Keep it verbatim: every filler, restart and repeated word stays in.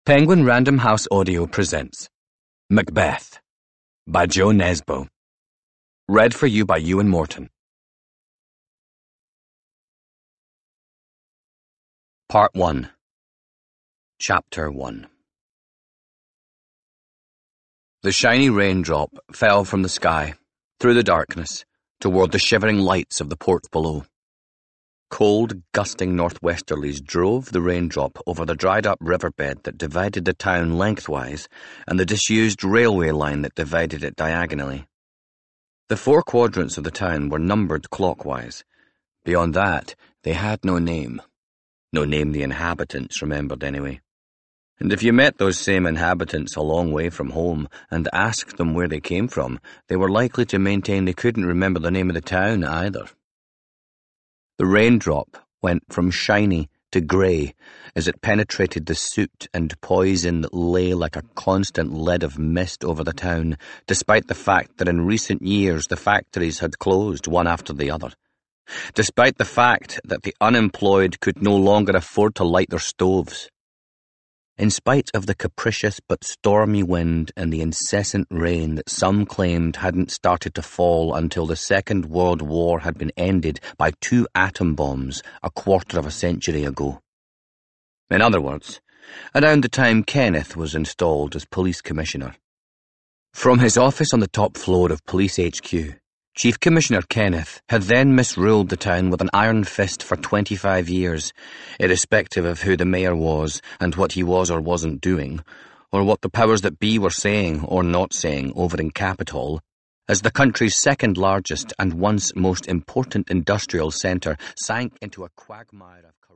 Penguin Random House Audio presents Macbeth by Joe Nesbo. Read for you by Ewan Morton. Part one. Chapter one. The shiny raindrop fell from the sky, through the darkness, toward the shivering lights of the port below. Cold, gusting northwesterlies drove the raindrop over the dried-up riverbed that divided the town lengthwise and the disused railway line that divided it diagonally. The four quadrants of the town were numbered clockwise. Beyond that, they had no name. No name the inhabitants remembered anyway. And if you met those same inhabitants a long way from home and asked them where they came from, they were likely to maintain they couldn't remember the name of the town either. The raindrop went from shiny to grey as it penetrated the soot and poison that lay like a constant lid of mist over the town, despite the fact that in recent years the factories had closed one after the other. Despite the fact that the unemployed could no longer afford to light their stoves. In spite of the capricious but stormy wind and the incessant rain that some claimed hadn't started to fall until the Second World War had been ended by two atom bombs a quarter of a century ago. In other words, around the time Kenneth was installed as police commissioner. From his office on the top floor of Police H Q, Chief Commissioner Kenneth had then misruled the town with an iron fist for twenty-five years, irrespective of who the mayor was and what he was or wasn't doing, or what the powers that be were saying or not saying over in Capitol, as the country's second largest and once most important industrial centre sank into a quagmire of